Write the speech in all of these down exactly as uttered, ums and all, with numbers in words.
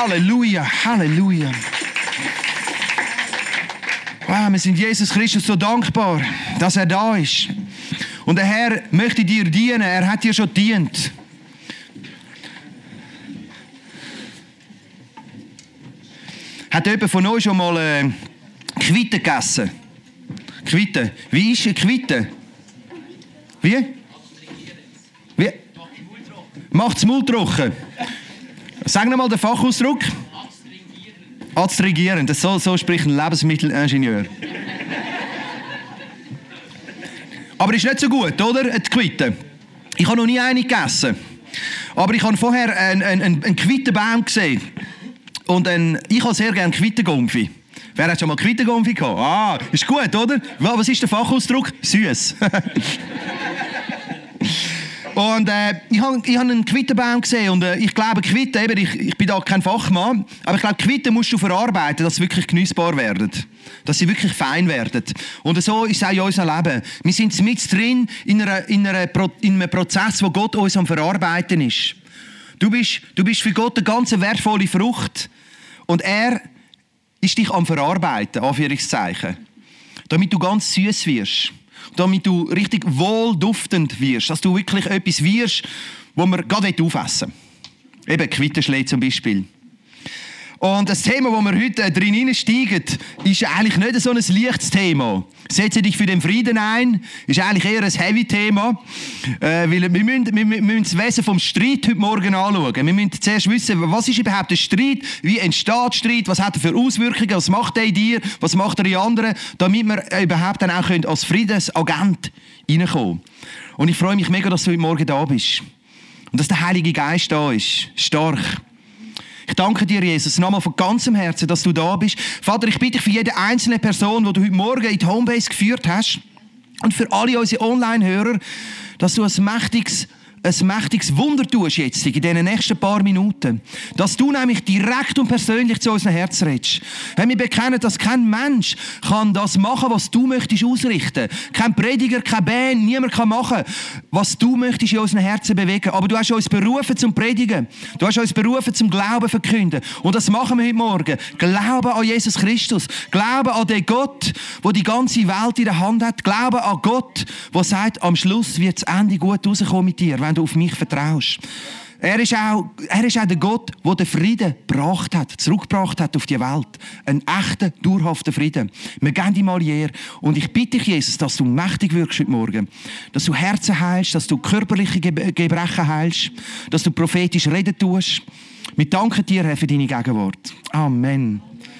Halleluja, Halleluja. Wow, wir sind Jesus Christus so dankbar, dass er da ist. Und der Herr möchte dir dienen, er hat dir schon gedient. Hat jemand von euch schon mal äh, Quitte gegessen? Quitte. Wie ist eine Quitte? Wie? Wie? Macht das Maul trocken. Sag noch mal den Fachausdruck. Adstringieren. Das so, so spricht ein Lebensmittelingenieur. Aber ist nicht so gut, oder? Die Quitte. Ich habe noch nie eine gegessen. Aber ich habe vorher einen, einen, einen Quittenbaum gesehen. Und ein, ich habe sehr gerne Quittengumpfi. Wer hat schon mal Quittengumpfi gehabt? Ah, ist gut, oder? Was ist der Fachausdruck? Süß. Und äh, ich habe ich hab einen Quittenbaum gesehen und äh, ich glaube, Quitten, eben, ich, ich bin da kein Fachmann, aber ich glaube, Quitten musst du verarbeiten, dass sie wirklich genießbar werden. Dass sie wirklich fein werden. Und so ist es auch in unserem Leben. Wir sind mit drin in, einer, in, einer, in einem Prozess, wo Gott uns am Verarbeiten ist. Du bist, du bist für Gott eine ganz wertvolle Frucht. Und er ist dich am Verarbeiten, Anführungszeichen. Damit du ganz süß wirst. Damit du richtig wohlduftend wirst. Dass du wirklich etwas wirst, wo man gerade aufessen will. Eben Quittenschlee zum Beispiel. Und das Thema, wo wir heute drin hineinsteigen, ist eigentlich nicht so ein leichtes Thema. Setze dich für den Frieden ein, ist eigentlich eher ein Heavy-Thema. Äh, weil wir müssen, wir, wir müssen das Wesen vom Streit heute Morgen anschauen. Wir müssen zuerst wissen, was ist überhaupt der Streit, wie entsteht Streit, was hat er für Auswirkungen, was macht er in dir, was macht er in anderen, damit wir überhaupt dann auch als Friedensagent reinkommen. Und ich freue mich mega, dass du heute Morgen da bist. Und dass der Heilige Geist da ist. Stark. Ich danke dir, Jesus, nochmal von ganzem Herzen, dass du da bist. Vater, ich bitte dich für jede einzelne Person, die du heute Morgen in die Homebase geführt hast und für alle unsere Online-Hörer, dass du ein mächtiges ein mächtiges Wunder tust jetzt in diesen nächsten paar Minuten. Dass du nämlich direkt und persönlich zu unserem Herz redest. Wir bekennen, dass kein Mensch kann das machen, was du möchtest ausrichten. Kein Prediger, kein Band, niemand kann machen, was du möchtest in unseren Herzen bewegen. Aber du hast uns berufen zum Predigen. Du hast uns berufen zum Glauben verkünden. Und das machen wir heute Morgen. Glauben an Jesus Christus. Glauben an den Gott, der die ganze Welt in der Hand hat. Glauben an Gott, der sagt, am Schluss wird das Ende gut rauskommen mit dir, wenn du auf mich vertraust. Er ist auch, er ist auch der Gott, der den Frieden gebracht hat, zurückgebracht hat auf die Welt. Ein echter, dauerhafter Frieden. Wir geben dir mal die Ehre. Und ich bitte dich, Jesus, dass du mächtig wirkst heute Morgen. Dass du Herzen heilst, dass du körperliche Gebrechen heilst, dass du prophetisch reden tust. Wir danken dir, Herr, für deine Gegenwart. Amen.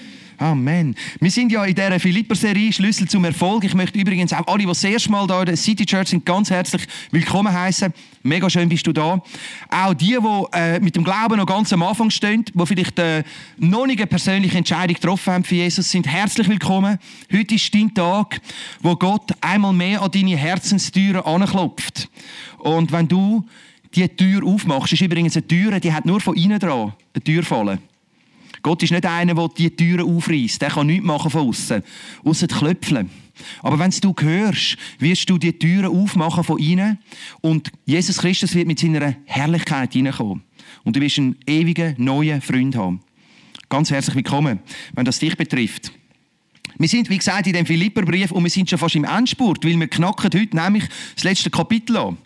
Amen. Wir sind ja in dieser Philipper-Serie Schlüssel zum Erfolg. Ich möchte übrigens auch alle, die das erste Mal hier in der City Church sind, ganz herzlich willkommen heißen. Mega schön bist du da. Auch die, die äh, mit dem Glauben noch ganz am Anfang stehen, die vielleicht äh, noch nicht eine persönliche Entscheidung getroffen haben für Jesus, sind herzlich willkommen. Heute ist dein Tag, wo Gott einmal mehr an deine Herzenstüren anklopft. Und wenn du die Tür aufmachst, ist übrigens eine Tür, die hat nur von innen dran eine Türfalle. Gott ist nicht einer, der die Türen aufreißt. Der kann nichts machen von außen, außer klopfen. Aber wenn du hörst, wirst du die Türen aufmachen von innen und Jesus Christus wird mit seiner Herrlichkeit hineinkommen. Und du wirst einen ewigen, neuen Freund haben. Ganz herzlich willkommen, wenn das dich betrifft. Wir sind, wie gesagt, in dem Philipperbrief und wir sind schon fast im Endspurt, weil wir knacken heute nämlich das letzte Kapitel an.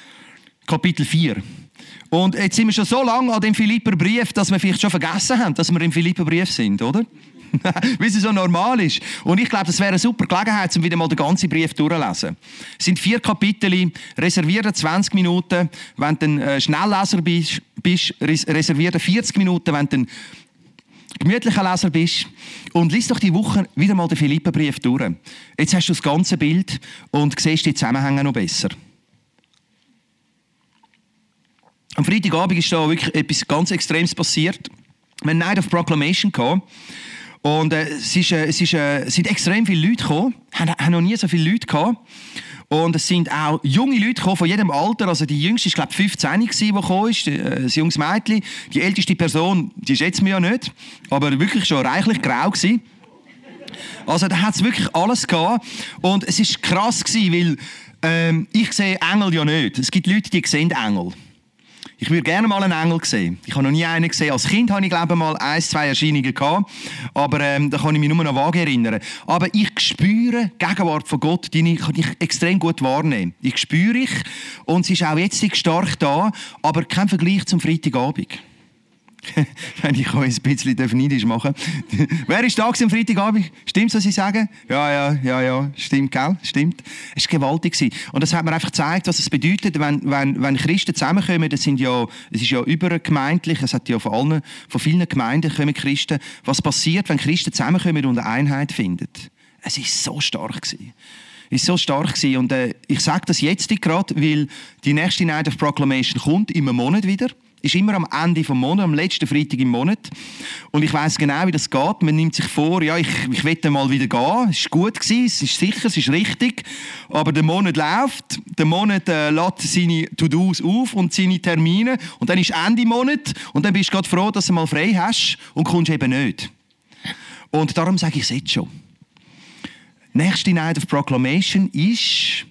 Kapitel vier. Und jetzt sind wir schon so lange an dem Philipperbrief, dass wir vielleicht schon vergessen haben, dass wir im Philipperbrief sind, oder? Wie es so normal ist. Und ich glaube, das wäre eine super Gelegenheit, um wieder mal den ganzen Brief durchzulesen. Es sind vier Kapitel, reservierte zwanzig Minuten, wenn du ein äh, Schnellleser bist, bist reservierte vierzig Minuten, wenn du ein gemütlicher Leser bist. Und lies doch die Woche wieder mal den Philipperbrief durch. Jetzt hast du das ganze Bild und siehst die Zusammenhänge noch besser. Am Freitagabend ist da wirklich etwas ganz Extremes passiert. Wir hatten Night of Proclamation gehabt. Und äh, es, ist, äh, es, ist, äh, es sind extrem viele Leute gekommen. Wir haben, haben noch nie so viele Leute gehabt. Und es sind auch junge Leute gekommen, von jedem Alter. Also die jüngste war, glaube ich, fünfzehn, die gekommen ist. Ein junges Mädchen. Die älteste Person, die schätzt mir ja nicht. Aber wirklich schon reichlich grau gewesen. Also da hat es wirklich alles gehabt. Und es war krass gewesen, weil ähm, ich sehe Engel ja nicht. Es gibt Leute, die sehen Engel. Ich würde gerne mal einen Engel sehen. Ich habe noch nie einen gesehen. Als Kind hatte ich, glaube ich, mal ein, zwei Erscheinungen gehabt. Aber ähm, da kann ich mich nur noch vage erinnern. Aber ich spüre die Gegenwart von Gott, die kann ich extrem gut wahrnehmen. Ich spüre ich. Und sie ist auch jetzt stark da, aber kein Vergleich zum Freitagabend. Wenn ich euch ein bisschen neidisch machen darf. Wer ist da am Freitagabend? Stimmt, was Sie sagen? Ja, ja, ja, ja. Stimmt, gell? Stimmt. Es war gewaltig. Und das hat mir einfach gezeigt, was es bedeutet, wenn, wenn, wenn Christen zusammenkommen. Das sind ja, es ist ja übergemeindlich. Es hat ja von allen, von vielen Gemeinden kommen Christen. Was passiert, wenn Christen zusammenkommen und eine Einheit finden? Es war so stark gewesen. Es war so stark gewesen. Und äh, ich sage das jetzt gerade, weil die nächste Night of Proclamation kommt, im Monat wieder. Ist immer am Ende des Monats, am letzten Freitag im Monat. Und ich weiss genau, wie das geht. Man nimmt sich vor, ja, ich, ich will mal wieder gehen. Es war gut gewesen, es ist sicher, es ist richtig. Aber der Monat läuft, der Monat äh, lädt seine To-Dos auf und seine Termine. Und dann ist Ende Monat und dann bist du gerade froh, dass du mal frei hast und kommst eben nicht. Und darum sage ich es jetzt schon. Nächste Night of Proclamation ist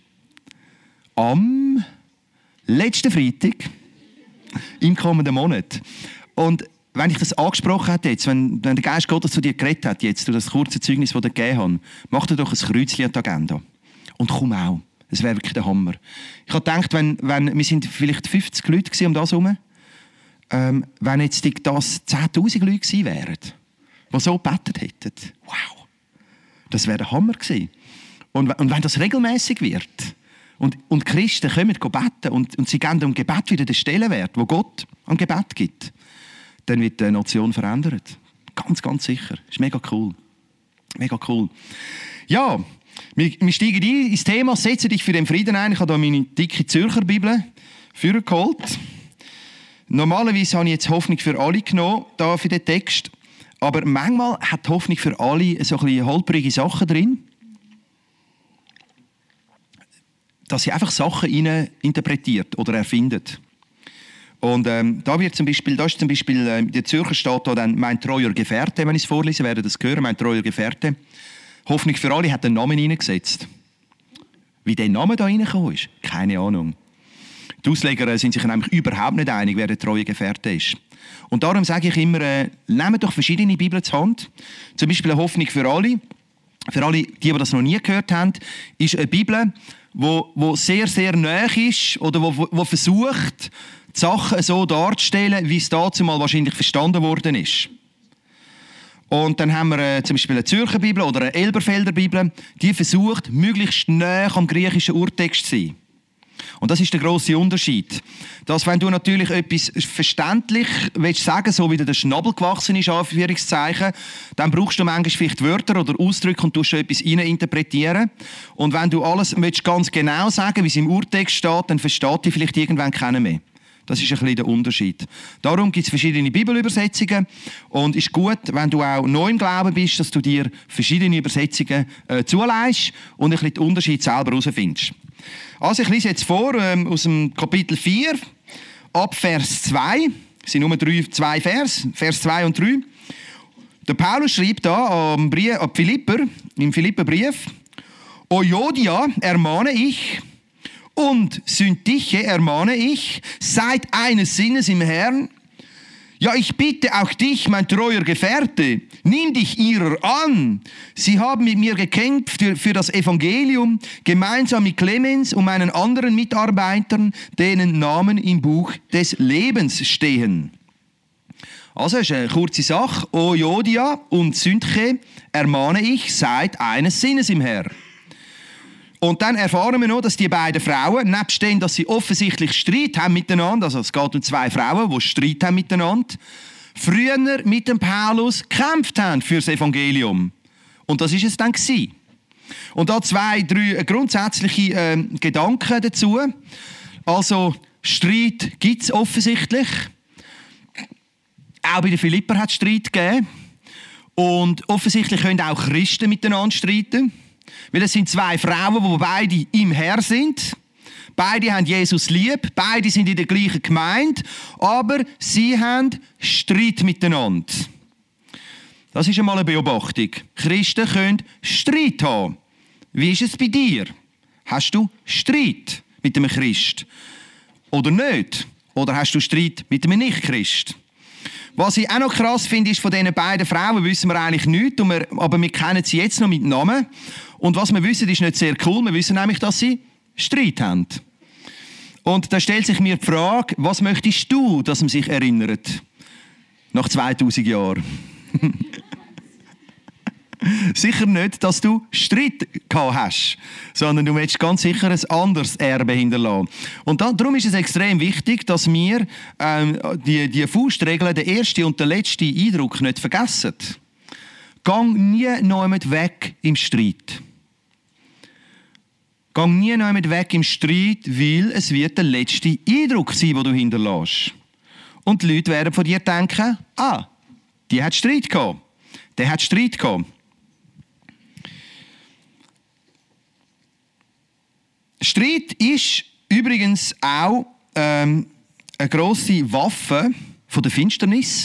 am letzten Freitag im kommenden Monat. Und wenn ich das angesprochen habe jetzt, wenn, wenn der Geist Gottes zu dir geredet hat, jetzt durch das kurze Zeugnis, das ich dir gegeben habe, mach dir doch ein Kreuzchen an die Agenda. Und komm auch. Das wäre wirklich der Hammer. Ich habe gedacht, wenn, wenn, wir sind vielleicht fünfzig Leute um das herum, ähm, wenn jetzt das zehntausend Leute gewesen wären, die so gebetet hätten. Wow. Das wäre der Hammer gewesen. Und, und wenn das regelmäßig wird, Und, und Christen kommen beten und, und sie geben dem Gebet wieder den Stellenwert, wo Gott am Gebet gibt, dann wird die Nation verändert. Ganz, ganz sicher. Das ist mega cool. Mega cool. Ja, wir, wir steigen ein ins Thema «Setze dich für den Frieden ein». Ich habe hier meine dicke Zürcher Bibel vorgeholt. Normalerweise habe ich jetzt Hoffnung für alle genommen, da für den Text. Aber manchmal hat die Hoffnung für alle so ein bisschen holprige Sachen drin, dass sie einfach Sachen rein interpretiert oder erfindet. Und ähm, da wird zum Beispiel, da ist zum Beispiel, äh, der Zürcher steht da dann «Mein treuer Gefährte», wenn ich es vorlese, werdet das hören, «Mein treuer Gefährte». Hoffnung für alle hat einen Namen hineingesetzt. Wie der Name da reingekommen ist, keine Ahnung. Die Ausleger sind sich nämlich überhaupt nicht einig, wer der treue Gefährte ist. Und darum sage ich immer, äh, nehmt doch verschiedene Bibeln zur Hand. Zum Beispiel eine Hoffnung für alle. Für alle, die, die das noch nie gehört haben, ist eine Bibel, wo, wo sehr, sehr nahe ist oder wo, wo versucht, die Sachen so darzustellen, wie es dazu mal wahrscheinlich verstanden worden ist. Und dann haben wir äh, zum Beispiel eine Zürcher Bibel oder eine Elberfelder Bibel, die versucht, möglichst nahe am griechischen Urtext zu sein. Und das ist der grosse Unterschied. Dass, wenn du natürlich etwas verständlich willst sagen, so wie dir der Schnabel gewachsen ist, Anführungszeichen, dann brauchst du manchmal vielleicht Wörter oder Ausdrücke und tust etwas rein interpretieren. Und wenn du alles willst, ganz genau sagen, wie es im Urtext steht, dann versteht dich vielleicht irgendwann keiner mehr. Das ist ein bisschen der Unterschied. Darum gibt es verschiedene Bibelübersetzungen und es ist gut, wenn du auch neu im Glauben bist, dass du dir verschiedene Übersetzungen äh, zuleihst und ein bisschen den Unterschied selber herausfindest. Also ich lese jetzt vor ähm, aus dem Kapitel vier, ab Vers zwei. Es sind nur drei, zwei Vers, Vers zwei und drei. Der Paulus schreibt da am Brief, an Philipper, im Philipperbrief: Euodia ermahne ich und Syntyche ermahne ich, seid eines Sinnes im Herrn. Ja, ich bitte auch dich, mein treuer Gefährte, nimm dich ihrer an. Sie haben mit mir gekämpft für, für das Evangelium, gemeinsam mit Clemens und meinen anderen Mitarbeitern, denen Namen im Buch des Lebens stehen. Also, das ist eine kurze Sache. Euodia und Syntyche ermahne ich, seid eines Sinnes im Herrn. Und dann erfahren wir noch, dass die beiden Frauen, nebst dem, dass sie offensichtlich Streit haben miteinander, also es geht um zwei Frauen, die Streit haben miteinander, früher mit dem Paulus gekämpft haben für das Evangelium. Und das ist es dann gewesen. Und da zwei, drei grundsätzliche äh, Gedanken dazu. Also, Streit gibt es offensichtlich. Auch bei den Philipper hat es Streit gegeben. Und offensichtlich können auch Christen miteinander streiten. Weil es sind zwei Frauen, die beide im Herr sind. Beide haben Jesus lieb, beide sind in der gleichen Gemeinde, aber sie haben Streit miteinander. Das ist einmal eine Beobachtung. Christen können Streit haben. Wie ist es bei dir? Hast du Streit mit einem Christ? Oder nicht? Oder hast du Streit mit einem Nicht-Christ? Was ich auch noch krass finde, ist, von diesen beiden Frauen wissen wir eigentlich nichts, aber wir kennen sie jetzt noch mit Namen. Und was wir wissen, ist nicht sehr cool. Wir wissen nämlich, dass sie Streit haben. Und da stellt sich mir die Frage, was möchtest du, dass man sich erinnert? Nach zweitausend Jahren. Sicher nicht, dass du Streit gehabt hast, sondern du möchtest ganz sicher ein anderes Erbe hinterlassen. Und da, darum ist es extrem wichtig, dass wir ähm, die, die Faustregeln, den ersten und den letzten Eindruck nicht vergessen. Gang nie noch mit weg im Streit. Gang nie noch mit weg im Streit, weil es wird der letzte Eindruck sein, den du hinterlässt. Und die Leute werden von dir denken, ah, die hat Streit gehabt. Der hat Streit gehabt. Streit ist übrigens auch ähm, eine grosse Waffe von der Finsternis,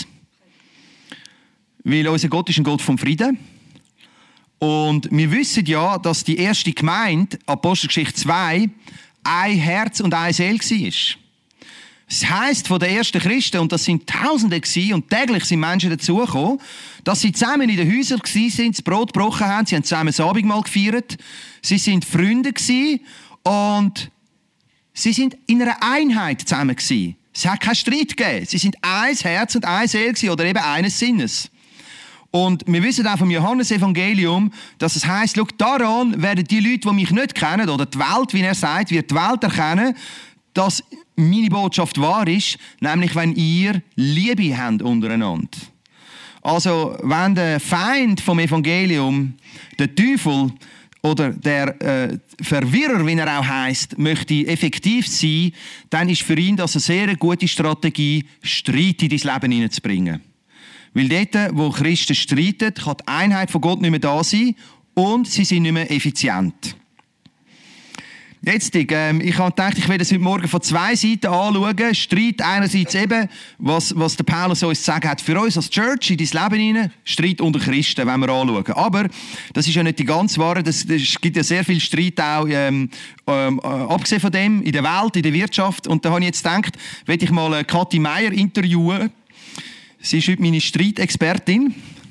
weil unser Gott ist ein Gott vom Frieden. Und wir wissen ja, dass die erste Gemeinde, Apostelgeschichte zwei, ein Herz und eine Seele war. Das heisst, von den ersten Christen, und das sind Tausende gewesen, und täglich sind Menschen dazugekommen, dass sie zusammen in den Häusern waren, das Brot gebrochen haben, sie haben zusammen das Abendmahl gefeiert, sie sind Freunde gewesen, und sie sind in einer Einheit zusammen gewesen. Es hat keinen Streit gegeben. Sie sind eins Herz und eine Seele gewesen, oder eben eines Sinnes. Und wir wissen auch vom Johannesevangelium, dass es heisst, schau, daran werden die Leute, die mich nicht kennen, oder die Welt, wie er sagt, wird die Welt erkennen, dass meine Botschaft wahr ist, nämlich wenn ihr Liebe habt untereinander. Also, wenn der Feind vom Evangelium, der Teufel oder der äh, Verwirrer, wie er auch heisst, möchte effektiv sein, dann ist für ihn das eine sehr gute Strategie, Streit in dein Leben hineinzubringen. Weil dort, wo Christen streiten, kann die Einheit von Gott nicht mehr da sein und sie sind nicht mehr effizient. Jetzt, ähm, ich habe gedacht, ich werde es heute Morgen von zwei Seiten anschauen. Streit einerseits eben, was, was der Paulus uns zu sagen hat für uns als Church in dein Leben hinein. Streit unter Christen, wenn wir anschauen. Aber das ist ja nicht die ganze Wahrheit. Es gibt ja sehr viel Streit auch, ähm, ähm, abgesehen von dem, in der Welt, in der Wirtschaft. Und da habe ich jetzt gedacht, werde ich mal Kathi Meier interviewen. Sie ist heute meine Streitexpertin.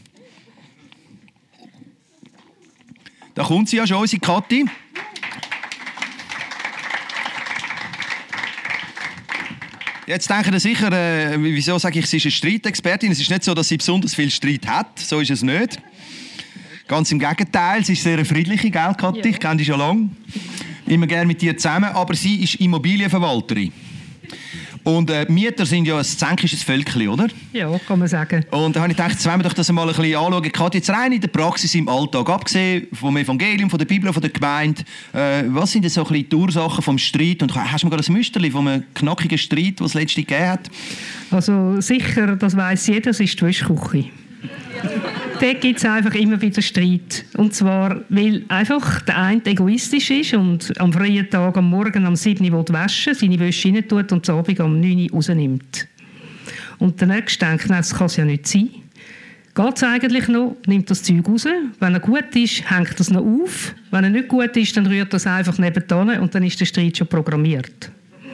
Da kommt sie ja schon, unsere Kathi. Jetzt denken Sie sicher, äh, wieso sage ich, sie ist eine Streitexpertin? Es ist nicht so, dass sie besonders viel Streit hat. So ist es nicht. Ganz im Gegenteil, sie ist sehr eine friedliche, gell, Kathi? Ja. Ich kenne dich schon lange. Immer gerne mit dir zusammen. Aber sie ist Immobilienverwalterin. Und äh, Mieter sind ja ein zänkisches Völkchen, oder? Ja, kann man sagen. Und da habe ich gedacht, jetzt wollen wir doch das mal ein bisschen anschauen. Kathi, jetzt rein in der Praxis, im Alltag, abgesehen vom Evangelium, von der Bibel, von der Gemeinde. Äh, was sind denn so ein bisschen die Ursachen vom Streit? Und hast du mal gerade ein Müsterchen von einem knackigen Streit, den es letztens gegeben hat? Also sicher, das weiss jeder, das ist die Wäschküche. Dort gibt es einfach immer wieder Streit. Und zwar, weil einfach der eine egoistisch ist und am freien Tag, am Morgen, am sieben Uhr waschen, seine Wäsche rein tut und am Abend um neun Uhr rausnimmt. Und der Nächste denkt, nein, das kann es ja nicht sein. Geht es eigentlich noch, nimmt das Zeug raus. Wenn er gut ist, hängt das noch auf. Wenn er nicht gut ist, dann rührt das einfach nebenan und dann ist der Streit schon programmiert.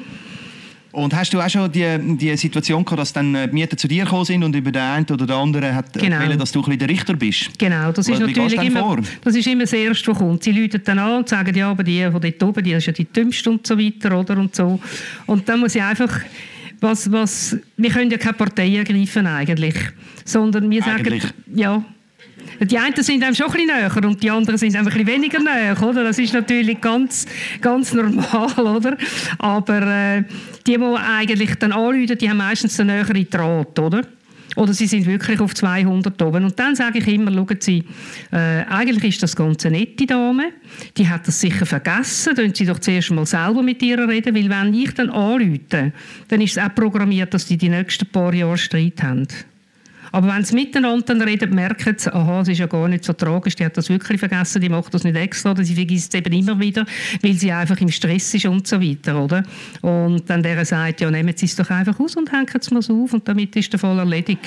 Und hast du auch schon die, die Situation gehabt, dass dann die Mieter zu dir gekommen sind und über den einen oder den anderen hat genau. wollen, dass du ein bisschen der Richter bist? Genau, das ist Wie natürlich immer, vor? das ist immer das Erste, was kommt. Sie rufen dann an und sagen, ja, aber die von dort oben, die ist ja die dümmste und so weiter, oder? Und so. Und dann muss ich einfach, was, was, wir können ja keine Partei ergreifen eigentlich, sondern wir eigentlich. sagen, ja, die einen sind einem schon ein bisschen näher und die anderen sind einem ein bisschen weniger näher, oder? Das ist natürlich ganz, ganz normal, oder? Aber äh, die, die eigentlich dann anrufen, die haben meistens einen näheren Draht, oder? Oder sie sind wirklich auf zweihundert oben. Und dann sage ich immer, schauen Sie, äh, eigentlich ist das ganz eine nette Dame, die hat das sicher vergessen, dann sie doch zuerst mal selber mit ihr reden, weil wenn ich dann anrufe, dann ist es auch programmiert, dass die die nächsten paar Jahre Streit haben. Aber wenn sie miteinander dann reden, merken sie, aha, es ist ja gar nicht so tragisch, die hat das wirklich vergessen, die macht das nicht extra, oder sie vergisst es eben immer wieder, weil sie einfach im Stress ist und so weiter, oder? Und dann der sagt, ja, nehmen Sie es doch einfach aus und hängen es mal so auf und damit ist der Fall erledigt.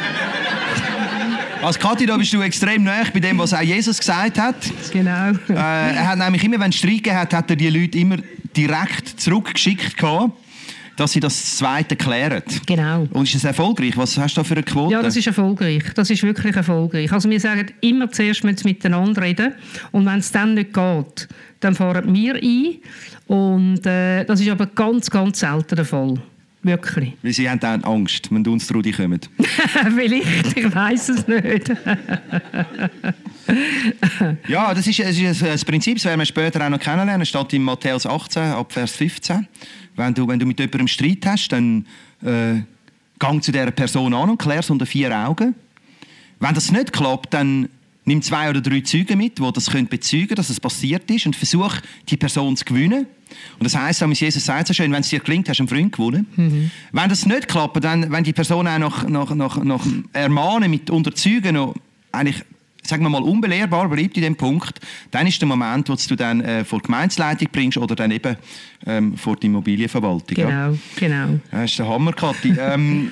Als Kathi, da bist du extrem nahe bei dem, was auch Jesus gesagt hat. Genau. Äh, er hat nämlich immer, wenn es Streit gegeben hat, hat er die Leute immer direkt zurückgeschickt gehabt. dass sie das Zweite klären. Genau. Und ist das erfolgreich? Was hast du da für eine Quote? Ja, das ist erfolgreich. Das ist wirklich erfolgreich. Also wir sagen immer zuerst, müssen wir miteinander reden. Und wenn es dann nicht geht, dann fahren wir ein. Und äh, das ist aber ganz, ganz selten der Fall. Wirklich. Weil sie haben dann Angst, wenn die uns Trudi kommen. Vielleicht, ich weiss es nicht. Ja, das ist, das ist ein Prinzip, das werden wir später auch noch kennenlernen. Es steht in Matthäus achtzehn, ab Vers fünfzehn. Wenn du, wenn du mit jemandem Streit hast, dann äh, gang zu dieser Person an und klär es unter vier Augen. Wenn das nicht klappt, dann nimm zwei oder drei Zeugen mit, die das bezeugen können, dass es passiert ist, und versuch, die Person zu gewinnen. Und das heisst, Jesus sagt so schön, wenn es dir gelingt, hast du einen Freund gewonnen. Mhm. Wenn das nicht klappt, dann, wenn die Person auch nach, nach, nach, nach Ermahnen mit Unterzeugen noch eigentlich, sagen wir mal, unbelehrbar bleibt in dem Punkt, dann ist der Moment, wo du dann äh, vor die Gemeindeleitung bringst oder dann eben ähm, vor die Immobilienverwaltung. Genau, ja. genau. Das ist der Hammer, Kathi. ähm,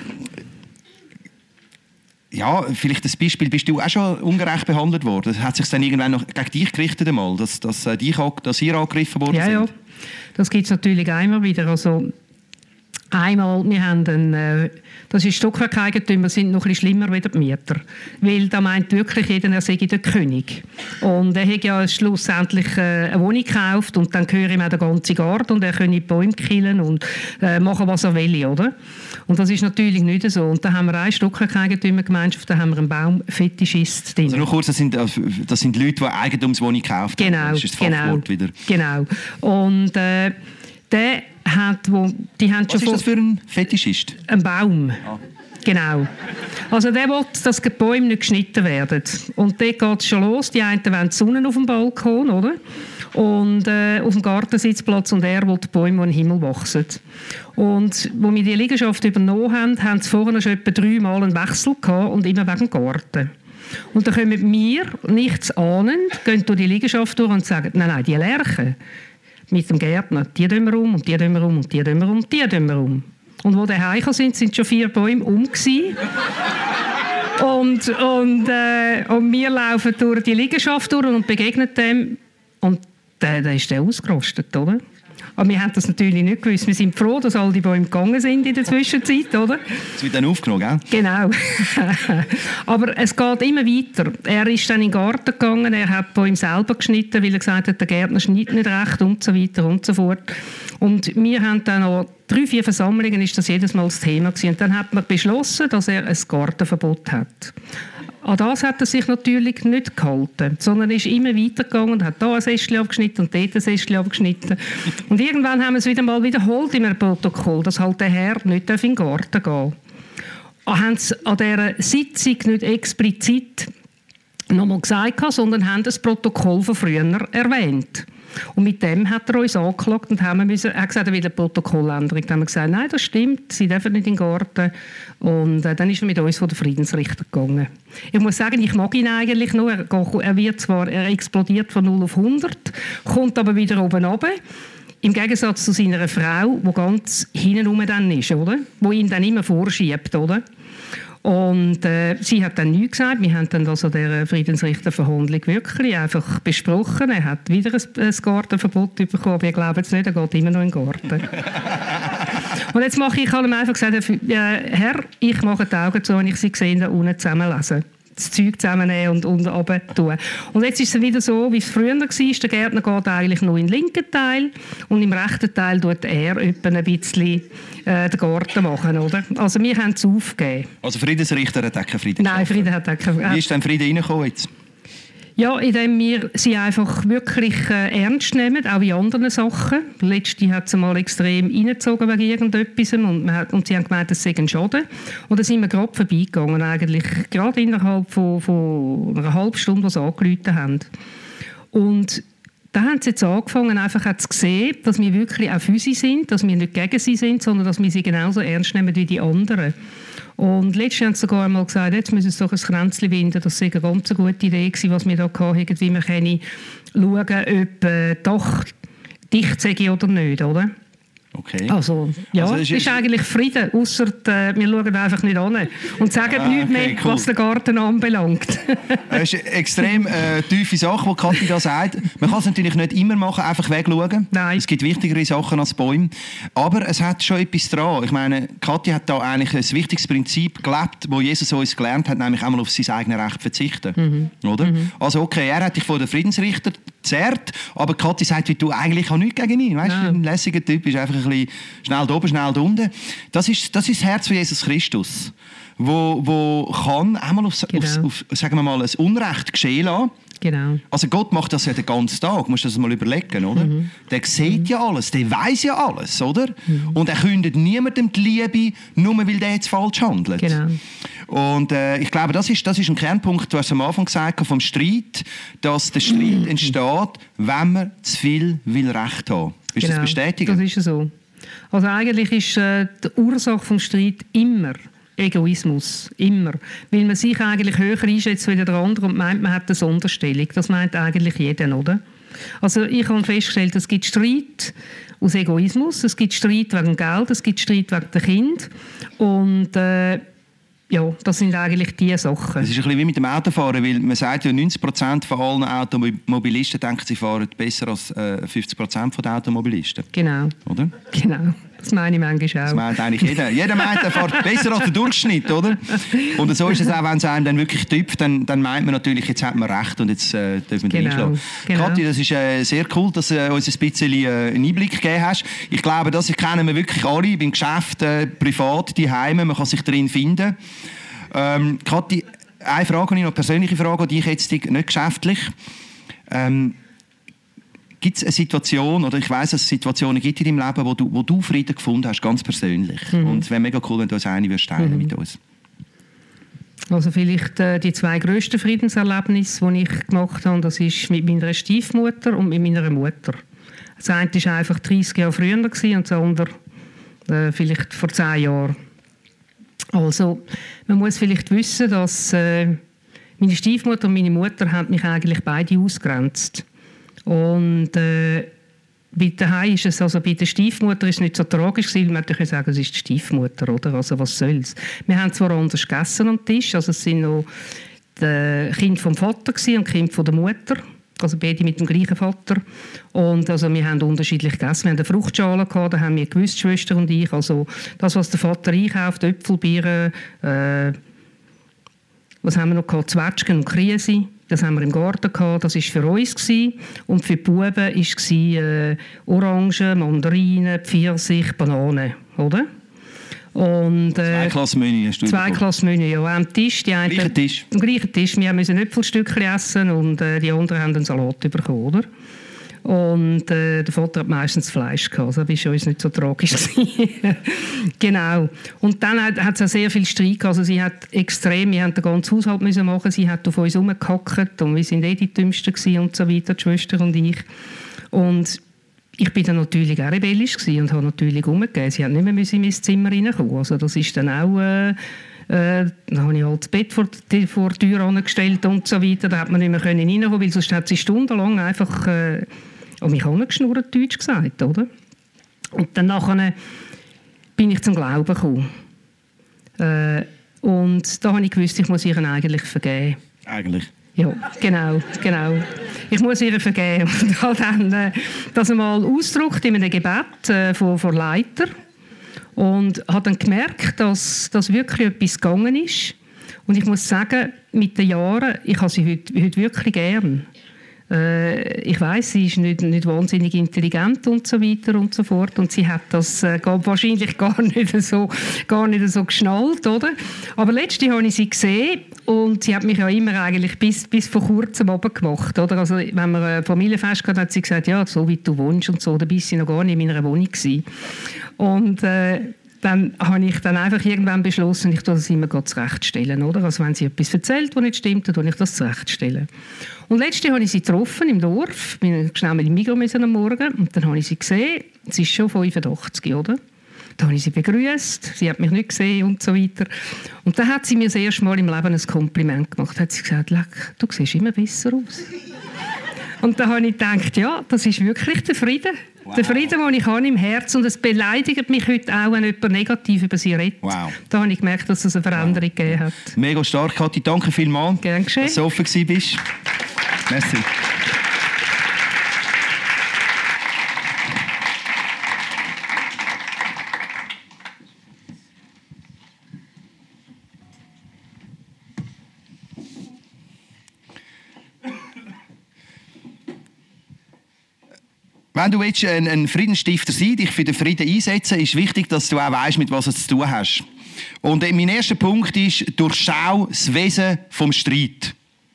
Ja, vielleicht das Beispiel, bist du auch schon ungerecht behandelt worden? Hat sich dann irgendwann noch gegen dich gerichtet einmal, dass, dass, äh, dich, dass ihr angegriffen worden ja, sind? Ja, das gibt es natürlich einmal wieder. Also einmal, wir haben einen, äh, das ist Stockwerkeigentümer, sind noch ein bisschen schlimmer als die Mieter. Weil da meint wirklich jeder, er sei der König. Und er hat ja schlussendlich äh, eine Wohnung gekauft und dann gehört ihm auch der ganze Garten und er könne die Bäume killen und äh, machen, was er will, oder? Und das ist natürlich nicht so. Und da haben wir eine Stockwerkeigentümergemeinschaft, da haben wir einen Baumfetischist drin. Also nur kurz, das sind, das sind Leute, die Eigentumswohnung gekauft haben. Genau, das ist das genau, Fachwort wieder. Genau. Und äh, der hat, wo, die haben Was schon ist das für ein Fetischist? Ein Baum. Ah. Genau. Also der will, dass die Bäume nicht geschnitten werden. Und dort geht es schon los. Die einen wollen die Sonne auf dem Balkon, oder? Und äh, auf dem Gartensitzplatz, und er will die Bäume, die in den Himmel wachsen. Und als wir die Liegenschaft übernommen haben, haben sie vorher schon etwa dreimal einen Wechsel gehabt, und immer wegen dem Garten. Und dann kommen wir, nichts ahnend, gehen durch die Liegenschaft durch und sagen, nein, nein, die Lerchen mit dem Gärtner, die tun wir um, und die tun wir um, und die tun wir um, und die tun wir um. Und wo die heimgekommen sind, sind schon vier Bäume um gewesen. und, und, äh, und wir laufen durch die Liegenschaft durch und begegnen dem, und dann da ist der ausgerostet, oder? Aber wir haben das natürlich nicht gewusst. Wir sind froh, dass all die Bäume gegangen sind in der Zwischenzeit, oder? Es wird dann aufgenommen, gell? Genau. Aber es geht immer weiter. Er ist dann in den Garten gegangen, er hat die Bäume selber geschnitten, weil er gesagt hat, der Gärtner schneidet nicht recht und so weiter und so fort. Und wir haben dann noch drei, vier Versammlungen, ist das jedes Mal das Thema gewesen. Und dann hat man beschlossen, dass er ein Gartenverbot hat. An das hat er sich natürlich nicht gehalten, sondern ist immer weitergegangen und hat hier ein Ästchen abgeschnitten und dort ein Ästchen abgeschnitten. Und irgendwann haben wir es wieder mal wiederholt in einem Protokoll, dass halt der Herr nicht in den Garten gehen darf. Haben sie an dieser Sitzung nicht explizit nochmal gesagt, sondern haben das Protokoll von früher erwähnt. Und mit dem hat er uns angeklagt und haben wir müssen, er hat gesagt, er will eine Protokolländerung. Dann haben wir gesagt, nein, das stimmt, sie dürfen nicht in den Garten. Und äh, dann ist er mit uns vor den Friedensrichter gegangen. Ich muss sagen, ich mag ihn eigentlich noch. Er, er wird zwar, er explodiert von null auf hundert, kommt aber wieder oben runter. Im Gegensatz zu seiner Frau, die ganz hinten dann ist, oder? Die ihn dann immer vorschiebt, oder? Und äh, sie hat dann nichts gesagt. Wir haben dann also der Friedensrichterverhandlung wirklich einfach besprochen. Er hat wieder ein, ein Gartenverbot bekommen, aber ich glaube jetzt nicht, er geht immer noch in den Garten. Und jetzt mache ich, ich habe ihm einfach gesagt, äh, Herr, ich mache die Augen zu, wenn ich sie sehe, da unten zusammenlesen. Das Zeug zusammennehmen und, und runter tun. Und jetzt ist es wieder so, wie es früher war. Der Gärtner geht eigentlich nur in den linken Teil und im rechten Teil tut er etwa ein bisschen äh, den Garten machen. Oder? Also wir haben es aufgegeben. Also Friedensrichter hat auch keinen Frieden Nein, Frieden hat auch keinen. Wie ist denn Frieden reingekommen jetzt? Ja, indem wir sie einfach wirklich äh, ernst nehmen, auch in anderen Sachen. Letzte hat sie mal extrem reingezogen wegen irgendetwas und, man hat, und sie haben gemeint, das sei ein Schaden. Und da sind wir gerade vorbeigegangen, eigentlich gerade innerhalb von, von einer halben Stunde, die sie angerufen haben. Und da haben sie jetzt angefangen, einfach zu sehen, dass wir wirklich auch für sie sind, dass wir nicht gegen sie sind, sondern dass wir sie genauso ernst nehmen wie die anderen. Und letztens haben sie sogar einmal gesagt, jetzt müssen sie doch ein Kränzchen winden. Das sei eine ganz gute Idee gewesen, was wir da hatten, wie wir können schauen, ob äh, doch dicht sei oder nicht, oder? Okay. Also, ja, also, es ist, ist eigentlich Frieden, ausser äh, wir schauen einfach nicht an und sagen ah, nichts okay, mehr, cool. was den Garten anbelangt. Das ist eine extrem äh, tiefe Sache, die Kathi da sagt. Man kann es natürlich nicht immer machen, einfach wegschauen. Nein. Es gibt wichtigere Sachen als Bäume. Aber es hat schon etwas dran. Ich meine, Kathi hat da eigentlich ein wichtiges Prinzip gelebt, das Jesus uns gelernt hat, nämlich einmal auf sein eigenes Recht verzichten. Mhm. Oder? Mhm. Also okay, er hat dich vor den Friedensrichter gezerrt, aber Kathi sagt, wie du eigentlich auch nichts gegen ihn. Weißt du, ja. Ein lässiger Typ ist einfach ein bisschen schnell da oben, schnell da unten. Das ist das, ist das Herz von Jesus Christus, wo, wo kann einmal aufs, genau. aufs, auf, sagen wir mal, ein Unrecht geschehen lassen. Genau. Also Gott macht das ja den ganzen Tag, du musst das mal überlegen, oder? Mhm. Der sieht mhm. ja alles, der weiß ja alles, oder? Mhm. Und er kündet niemandem die Liebe, nur weil der jetzt falsch handelt. Genau. Und äh, ich glaube, das ist, das ist ein Kernpunkt, du hast am Anfang gesagt, vom Streit, dass der Streit mhm. entsteht, wenn man zu viel will Recht haben. Ist genau. das bestätigen? Das ist so. Also eigentlich ist äh, die Ursache des Streits immer Egoismus. Immer. Weil man sich eigentlich höher einschätzt als der andere und meint, man hat eine Sonderstellung. Das meint eigentlich jeder, oder? Also ich habe festgestellt, es gibt Streit aus Egoismus, es gibt Streit wegen Geld, es gibt Streit wegen der Kind. Und äh, ja, das sind eigentlich die Sachen. Es ist ein bisschen wie mit dem Autofahren, weil man sagt ja, neunzig Prozent von allen Automobilisten denken, sie fahren besser als äh, fünfzig Prozent der Automobilisten. Genau. Oder? Genau. Das meine ich manchmal auch. Das meint eigentlich jeder. Jeder meint, er fährt besser als der Durchschnitt, oder? Und so ist es auch, wenn es einem dann wirklich tüpft, dann, dann meint man natürlich, jetzt hat man recht und jetzt äh, dürfen wir genau. einschlagen. Genau. Kathi, das ist äh, sehr cool, dass du äh, uns ein bisschen äh, einen Einblick gegeben hast. Ich glaube, das kennen wir wirklich alle, beim Geschäft, äh, privat, die Heime, man kann sich darin finden. Ähm, Kathi, eine Frage, eine persönliche Frage, die ich jetzt nicht geschäftlich. Ähm, Gibt es eine Situation, oder ich weiss, dass es Situationen gibt in deinem Leben, wo du, wo du Frieden gefunden hast, ganz persönlich? Mhm. Und es wäre mega cool, wenn du uns eine würdest teilen mhm. mit uns. Also vielleicht äh, die zwei grössten Friedenserlebnisse, die ich gemacht habe, das ist mit meiner Stiefmutter und mit meiner Mutter. Das eine war einfach dreißig Jahre früher und das andere äh, vielleicht vor zehn Jahren. Also man muss vielleicht wissen, dass äh, meine Stiefmutter und meine Mutter haben mich eigentlich beide ausgegrenzt. Und äh, bei daheim ist es, also bei der Stiefmutter ist es nicht so tragisch gewesen, weil man könnte sagen, es ist die Stiefmutter, oder? Also was soll's. Wir haben zwar anders gegessen am Tisch, also es sind noch die Kinder vom Vater und die Kinder von der Mutter, also beide mit dem gleichen Vater. Und also wir haben unterschiedlich gegessen. Wir haben eine Fruchtschale gehabt, da haben wir gewusst, Schwester und ich, also das, was der Vater einkauft, Äpfel, Birnen, äh, was haben wir noch gehabt? Zwetschgen und Krise. Das haben wir im Garten gehabt. Das war für uns gewesen. Und für die Buben war es äh, Orangen, Mandarinen, Pfirsich, Bananen, oder? Und, äh, zwei Klassen Menü hast du Zwei Klassen Menü, ja. Am Tisch. Die einen, gleichen Tisch. Am gleichen Tisch. Wir mussten Äpfelstückchen essen und äh, die anderen haben einen Salat bekommen, oder? Und äh, der Vater hat meistens Fleisch gehabt. Also das war uns nicht so tragisch. Genau. Und dann hat, hat es auch sehr viel Streit gehabt. Also sie hat extrem, wir mussten den ganzen Haushalt müssen machen. Sie hat auf uns herumgehackt und wir waren eh die Dümmsten und so weiter, die Schwester und ich. Und ich war dann natürlich auch rebellisch und habe natürlich umgegeben. Sie hat nicht mehr in mein Zimmer reinkommen. Also das ist dann auch... Äh, Äh, dann habe ich halt das Bett vor die, vor die Tür angestellt und so weiter. Da hat man nicht mehr reinkommen, weil sonst hat sie stundenlang einfach äh, an mich angeschnurrt, Deutsch gesagt, oder? Und dann nachher bin ich zum Glauben gekommen. Äh, und da habe ich gewusst, ich muss ihr eigentlich vergeben. Eigentlich? Ja, genau, genau. Ich muss ihr vergeben. Und habe dann äh, das einmal ausgedrückt in einem Gebet äh, von, von Leiter. Und habe dann gemerkt, dass das wirklich etwas gegangen ist. Und ich muss sagen, mit den Jahren, ich habe sie heute, heute wirklich gern. Äh, ich weiss, sie ist nicht, nicht wahnsinnig intelligent und so weiter und so fort. Und sie hat das äh, wahrscheinlich gar nicht, so, gar nicht so geschnallt, oder? Aber letztens habe ich sie gesehen und sie hat mich ja immer eigentlich bis, bis vor kurzem oben gemacht, oder? Also wenn wir ein Familienfest hatten, hat sie gesagt, ja, so wie du wohnst und so, da bist du noch gar nicht in meiner Wohnung gewesen. Und äh, dann habe ich dann einfach irgendwann beschlossen, ich tue das immer zurechtstellen, oder? Also wenn sie etwas erzählt, was nicht stimmt, dann tue ich das zurechtstellen. Und letztens habe ich sie getroffen im Dorf, bin schnell mit dem Migros am Morgen und dann habe ich sie gesehen, sie ist schon fünfundachtzig, oder? Da habe ich sie begrüßt, sie hat mich nicht gesehen und so weiter. Und dann hat sie mir das erste Mal im Leben ein Kompliment gemacht. Da hat sie gesagt, Leck, du siehst immer besser aus. Und da habe ich gedacht, ja, das ist wirklich der Frieden. Wow. Der Frieden, den ich habe im Herzen. Und es beleidigt mich heute auch, wenn jemand negativ über sie redet. Wow. Da habe ich gemerkt, dass es eine Veränderung wow. gegeben hat. Mega stark, Kathi. Danke vielmals, Gern geschehen. dass du offen warst. Merci. Wenn du jetzt ein, ein Friedensstifter sein, dich für den Frieden einsetzen, ist wichtig, dass du auch weißt, mit was du zu tun hast. Und mein erster Punkt ist, durchschau das Wesen vom Streit.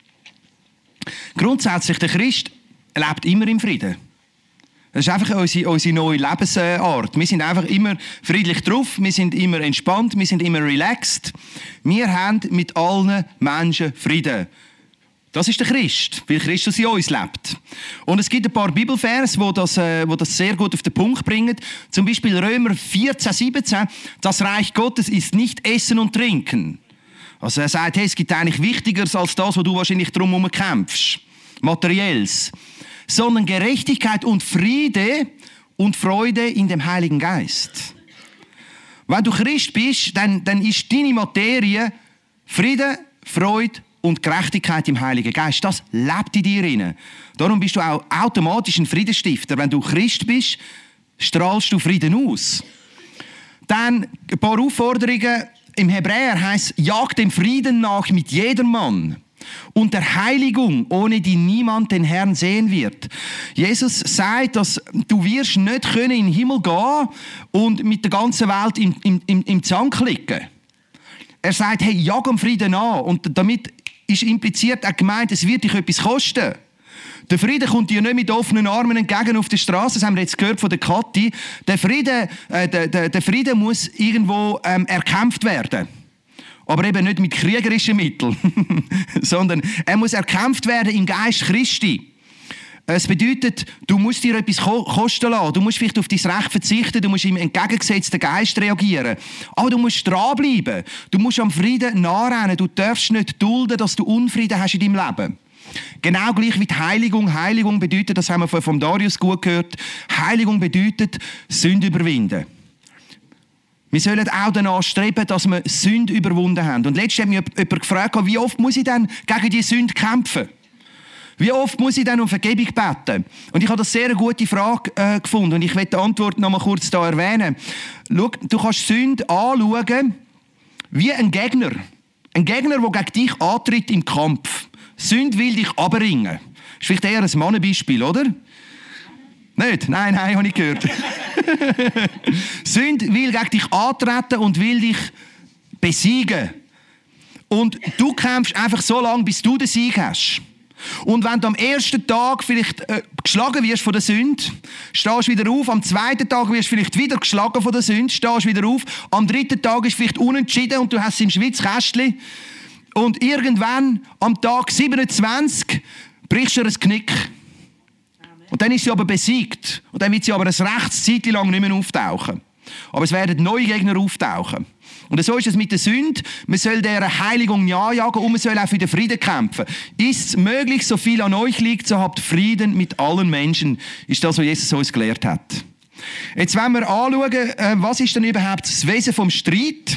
Grundsätzlich, der Christ lebt immer im Frieden. Das ist einfach unsere, unsere neue Lebensart. Wir sind einfach immer friedlich drauf, wir sind immer entspannt, wir sind immer relaxed. Wir haben mit allen Menschen Frieden. Das ist der Christ, weil Christus in uns lebt. Und es gibt ein paar Bibelverse, die das, äh, die das sehr gut auf den Punkt bringen. Zum Beispiel Römer vierzehn, siebzehn. Das Reich Gottes ist nicht Essen und Trinken. Also er sagt, hey, es gibt eigentlich Wichtigeres als das, wo du wahrscheinlich drum herum kämpfst. Materielles. Sondern Gerechtigkeit und Friede und Freude in dem Heiligen Geist. Wenn du Christ bist, dann, dann ist deine Materie Friede, Freude und Gerechtigkeit im Heiligen Geist. Das lebt in dir drin. Darum bist du auch automatisch ein Friedensstifter. Wenn du Christ bist, strahlst du Frieden aus. Dann ein paar Aufforderungen. Im Hebräer heisst, jag dem Frieden nach mit jedermann und der Heiligung, ohne die niemand den Herrn sehen wird. Jesus sagt, dass du wirst nicht können in den Himmel gehen und mit der ganzen Welt im, im, im, im Zank liegen. Er sagt, hey, jag am Frieden an. Und damit ist impliziert auch gemeint, es wird dich etwas kosten. Der Frieden kommt dir nicht mit offenen Armen entgegen auf der Straße. Das haben wir jetzt gehört von der Kathi. Der Frieden, äh, der, der, der Frieden muss irgendwo ähm, erkämpft werden. Aber eben nicht mit kriegerischen Mitteln, sondern er muss erkämpft werden im Geist Christi. Es bedeutet, du musst dir etwas kosten lassen. Du musst vielleicht auf dein Recht verzichten. Du musst im entgegengesetzten Geist reagieren. Aber du musst dranbleiben. Du musst am Frieden nachrennen. Du darfst nicht dulden, dass du Unfrieden hast in deinem Leben. Genau gleich wie die Heiligung. Heiligung bedeutet, das haben wir von Darius gut gehört, Heiligung bedeutet, Sünde überwinden. Wir sollen auch danach streben, dass wir Sünde überwunden haben. Und letztens hat mich jemand gefragt, wie oft muss ich denn gegen die Sünde kämpfen? Wie oft muss ich dann um Vergebung beten? Und ich habe das sehr eine gute Frage äh, gefunden. Und ich will die Antwort noch mal kurz da erwähnen. Schau, du kannst Sünde anschauen wie ein Gegner. Ein Gegner, der gegen dich antritt im Kampf. Sünde will dich abringen. Das ist vielleicht eher ein Mannenbeispiel, oder? Nicht? Nein, nein, habe ich gehört. Sünde will gegen dich antreten und will dich besiegen. Und du kämpfst einfach so lange, bis du den Sieg hast. Und wenn du am ersten Tag vielleicht äh, geschlagen wirst von der Sünde, stehst du wieder auf. Am zweiten Tag wirst du vielleicht wieder geschlagen von der Sünde, stehst du wieder auf. Am dritten Tag ist vielleicht unentschieden und du hast im Schwitzkästchen. Und irgendwann, am Tag siebenundzwanzig, brichst du ihr ein Knick. Und dann ist sie aber besiegt. Und dann wird sie aber ein rechtes Zeit lang nicht mehr auftauchen. Aber es werden neue Gegner auftauchen. Und so ist es mit der Sünde. Man soll dieser Heiligung nachjagen und man soll auch für den Frieden kämpfen. Ist es möglich, so viel an euch liegt, so habt Frieden mit allen Menschen. Ist das, was Jesus uns gelehrt hat. Jetzt wollen wir anschauen, was ist denn überhaupt das Wesen vom Streit?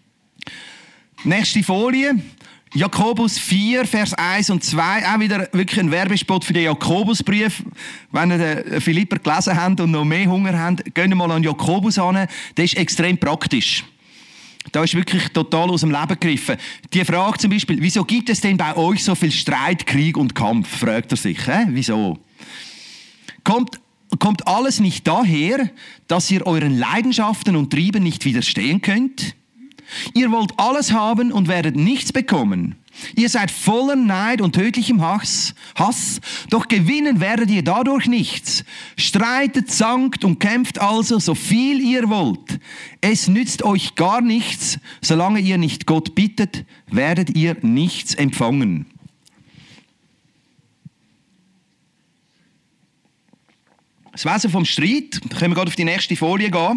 Nächste Folie. Jakobus vier, Vers eins und zwei. Auch wieder wirklich ein Werbespot für den Jakobusbrief. Wenn ihr den Philipper gelesen habt und noch mehr Hunger habt, geht mal an Jakobus an. Der ist extrem praktisch. Da ist wirklich total aus dem Leben gegriffen. Die Frage zum Beispiel, wieso gibt es denn bei euch so viel Streit, Krieg und Kampf? Fragt er sich. Hä? Wieso? Kommt, kommt alles nicht daher, dass ihr euren Leidenschaften und Trieben nicht widerstehen könnt? Ihr wollt alles haben und werdet nichts bekommen. Ihr seid voller Neid und tödlichem Hass, Hass, doch gewinnen werdet ihr dadurch nichts. Streitet, zankt und kämpft also so viel ihr wollt. Es nützt euch gar nichts, solange ihr nicht Gott bittet, werdet ihr nichts empfangen. Das Wesen vom Streit, da können wir gerade auf die nächste Folie gehen.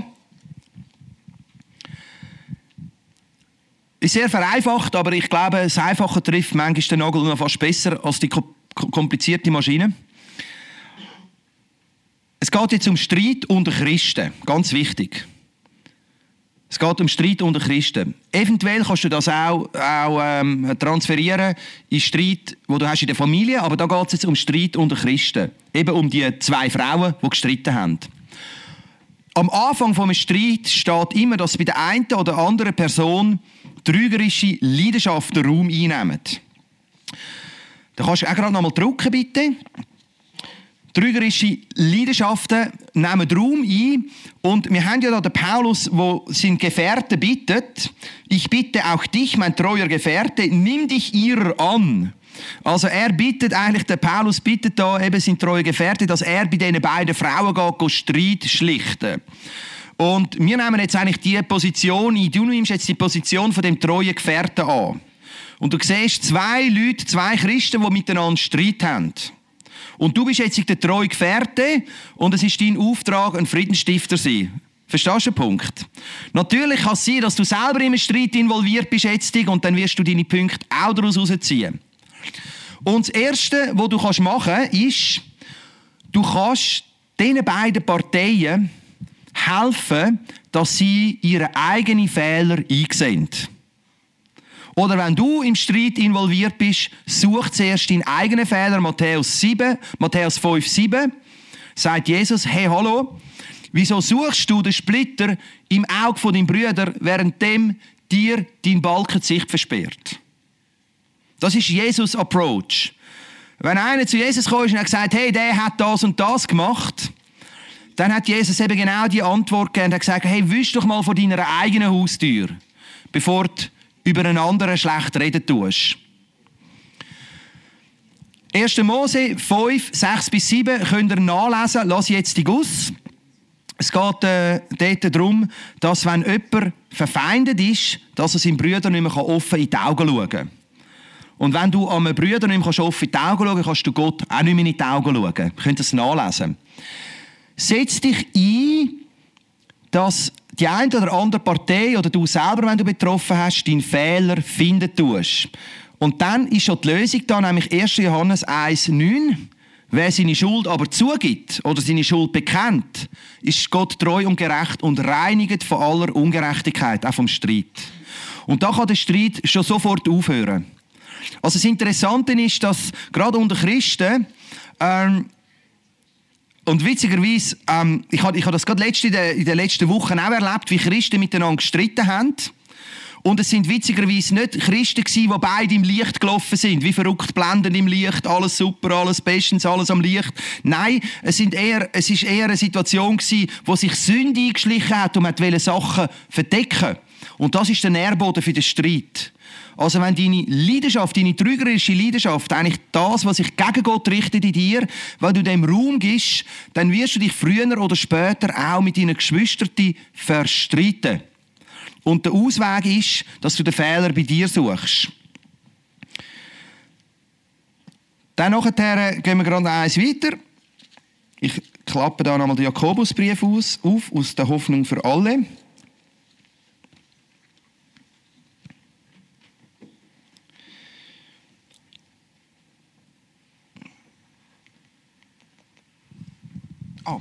Ist sehr vereinfacht, aber ich glaube, das Einfache trifft manchmal den Nagel noch fast besser als die komplizierte Maschine. geht jetzt um Streit unter Christen. Ganz wichtig. Es geht um Streit unter Christen. Eventuell kannst du das auch, auch ähm, transferieren in Streit, den du hast in der Familie, aber da geht es jetzt um Streit unter Christen. Eben um die zwei Frauen, die gestritten haben. Am Anfang eines Streits steht immer, dass bei der einen oder anderen Person trügerische Leidenschaften Raum einnehmen. Da kannst du auch gerade noch mal drucken, bitte. Trügerische Leidenschaften nehmen Raum ein. Und wir haben ja da den Paulus, der seinen Gefährten bittet, ich bitte auch dich, mein treuer Gefährte, nimm dich ihrer an. Also er bittet eigentlich, der Paulus bittet da eben seinen treuen Gefährte, dass er bei diesen beiden Frauen geht, geht Streit schlichten. Und wir nehmen jetzt eigentlich die Position ein, du nimmst jetzt die Position von dem treuen Gefährten an. Und du siehst zwei Leute, zwei Christen, die miteinander Streit haben. Und du bist jetzt der treue Gefährte und es ist dein Auftrag, ein Friedensstifter zu sein. Verstehst du den Punkt? Natürlich kann es sein, dass du selber in einem Streit involviert bist jetzt und dann wirst du deine Punkte auch daraus herausziehen. Und das Erste, was du machen kannst, ist, du kannst diesen beiden Parteien helfen, dass sie ihre eigenen Fehler einsehen. Oder wenn du im Streit involviert bist, such zuerst deinen eigenen Fehler. Matthäus sieben, Matthäus fünf, sieben sagt Jesus, hey, hallo, wieso suchst du den Splitter im Auge von deinem Bruder, währenddem dir dein Balken die Sicht versperrt? Das ist Jesus' Approach. Wenn einer zu Jesus kam und hat gesagt, hey, der hat das und das gemacht, dann hat Jesus eben genau die Antwort gegeben und hat gesagt, hey, wisch doch mal vor deiner eigenen Haustür, bevor du über einen anderen schlecht reden tust. erster Mose fünf, sechs bis sieben könnt ihr nachlesen. Lass jetzt die Guss. Es geht äh, dort darum, dass wenn jemand verfeindet ist, dass er seinem Bruder nicht mehr offen in die Augen schauen kann. Und wenn du einem Bruder nicht mehr offen in die Augen schauen kannst, kannst du Gott auch nicht mehr in die Augen schauen. Ihr könnt das nachlesen. Setz dich ein, dass die eine oder andere Partei oder du selber, wenn du betroffen hast, deinen Fehler finden tust. Und dann ist schon die Lösung da, nämlich erster Johannes eins neun. Wer seine Schuld aber zugibt oder seine Schuld bekennt, ist Gott treu und gerecht und reinigt von aller Ungerechtigkeit, auch vom Streit. Und da kann der Streit schon sofort aufhören. Also das Interessante ist, dass gerade unter Christen ähm, und witzigerweise, ähm, ich habe ich hab das gerade letzte, in, der, in den letzten Wochen auch erlebt, wie Christen miteinander gestritten haben. Und es sind witzigerweise nicht Christen gewesen, die beide im Licht gelaufen sind, wie verrückt blendend im Licht, alles super, alles bestens, alles am Licht. Nein, es, sind eher, es ist eher eine Situation gewesen, wo sich Sünde eingeschlichen hat und man wollte Sachen verdecken. Und das ist der Nährboden für den Streit. Also wenn deine Leidenschaft, deine trügerische Leidenschaft, eigentlich das, was sich gegen Gott richtet in dir, wenn du dem Raum gibst, dann wirst du dich früher oder später auch mit deinen Geschwistern verstreiten. Und der Ausweg ist, dass du den Fehler bei dir suchst. Dann nachher gehen wir gerade eins weiter. Ich klappe da nochmal den Jakobusbrief aus, auf, aus der Hoffnung für alle. Oh.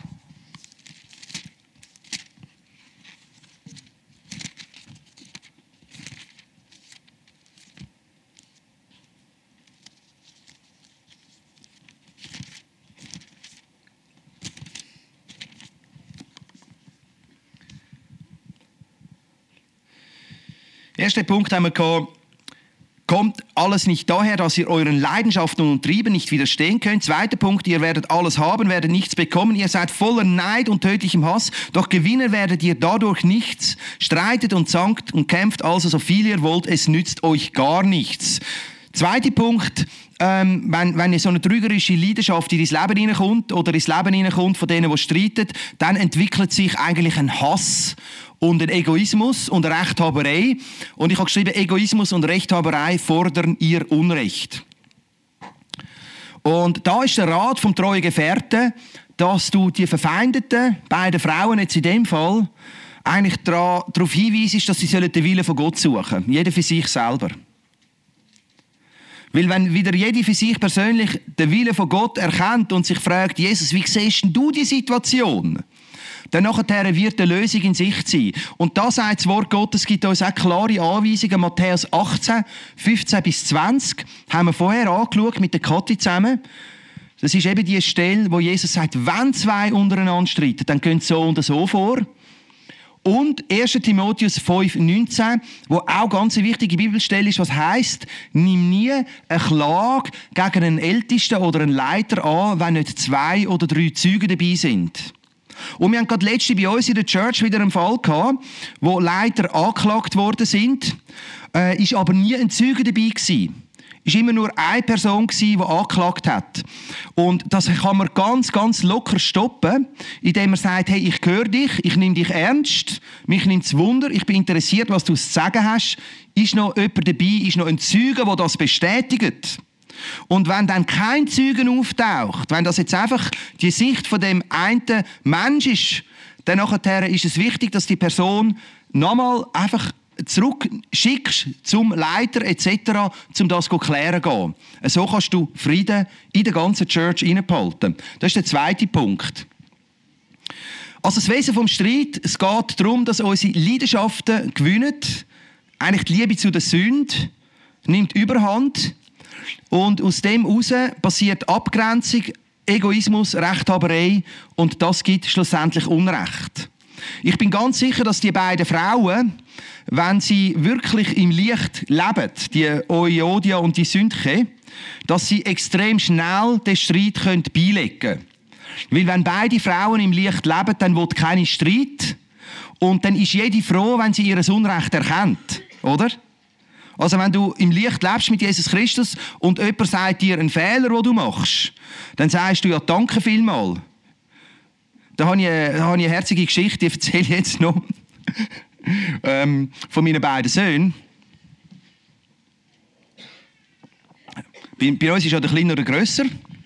Erster Punkt haben wir gehabt, kommt alles nicht daher, dass ihr euren Leidenschaften und Trieben nicht widerstehen könnt. Zweiter Punkt, ihr werdet alles haben, werdet nichts bekommen. Ihr seid voller Neid und tödlichem Hass, doch Gewinner werdet ihr dadurch nichts. Streitet und zankt und kämpft also so viel ihr wollt, es nützt euch gar nichts. Zweiter Punkt, ähm, wenn, wenn so eine trügerische Leidenschaft in dein Leben hineinkommt oder ins Leben hineinkommt von denen, die streiten, dann entwickelt sich eigentlich ein Hass und ein Egoismus und eine Rechthaberei. Und ich habe geschrieben, Egoismus und Rechthaberei fordern ihr Unrecht. Und da ist der Rat vom treuen Gefährten, dass du die verfeindeten beiden Frauen jetzt in dem Fall eigentlich darauf hinweisest, dass sie den Willen von Gott suchen sollen. Jeder für sich selber. Weil wenn wieder jeder für sich persönlich den Willen von Gott erkennt und sich fragt, Jesus, wie siehst denn du die Situation? Dann nachher wird eine Lösung in Sicht sein. Und da sagt das Wort Gottes, gibt uns auch klare Anweisungen. Matthäus achtzehn, fünfzehn bis zwanzig haben wir vorher angeschaut mit der Kathi zusammen. Das ist eben die Stelle, wo Jesus sagt, wenn zwei untereinander streiten, dann gehen sie so und so vor. Und erster Timotheus fünf, neunzehn, wo auch ganz eine wichtige Bibelstelle ist, was heisst, nimm nie eine Klage gegen einen Ältesten oder einen Leiter an, wenn nicht zwei oder drei Zeugen dabei sind. Und wir haben gerade letzte bei uns in der Church wieder einen Fall gehabt, wo Leiter angeklagt worden sind, äh, ist aber nie ein Zeuge dabei gewesen. Es war immer nur eine Person, die angeklagt hat. Und das kann man ganz, ganz locker stoppen, indem man sagt, hey, ich höre dich, ich nehme dich ernst, mich nimmt es Wunder, ich bin interessiert, was du zu sagen hast. Ist noch jemand dabei, ist noch ein Zeuge, der das bestätigt? Und wenn dann kein Zeugen auftaucht, wenn das jetzt einfach die Sicht von dem einen Mensch ist, dann nachher ist es wichtig, dass die Person nochmal einfach zurückschickst zum Leiter et cetera, um das zu klären gehen. So kannst du Frieden in der ganzen Church hineinbehalten. Das ist der zweite Punkt. Also das Wesen vom Streit, es geht darum, dass unsere Leidenschaften gewinnen. Eigentlich die Liebe zu der Sünde nimmt Überhand. Und aus dem heraus passiert Abgrenzung, Egoismus, Rechthaberei und das gibt schlussendlich Unrecht. Ich bin ganz sicher, dass die beiden Frauen, wenn sie wirklich im Licht leben, die Euodia und die Syntyche, dass sie extrem schnell den Streit beilegen können. Weil wenn beide Frauen im Licht leben, dann will keiner Streit und dann ist jede froh, wenn sie ihr Unrecht erkennt, oder? Also wenn du im Licht lebst mit Jesus Christus und jemand sagt dir einen Fehler, den du machst, dann sagst du ja danke vielmals. Da habe ich, da habe ich eine herzige Geschichte, die erzähle ich jetzt noch ähm, von meinen beiden Söhnen. Bei, bei uns ist ja der Kleine oder grösser.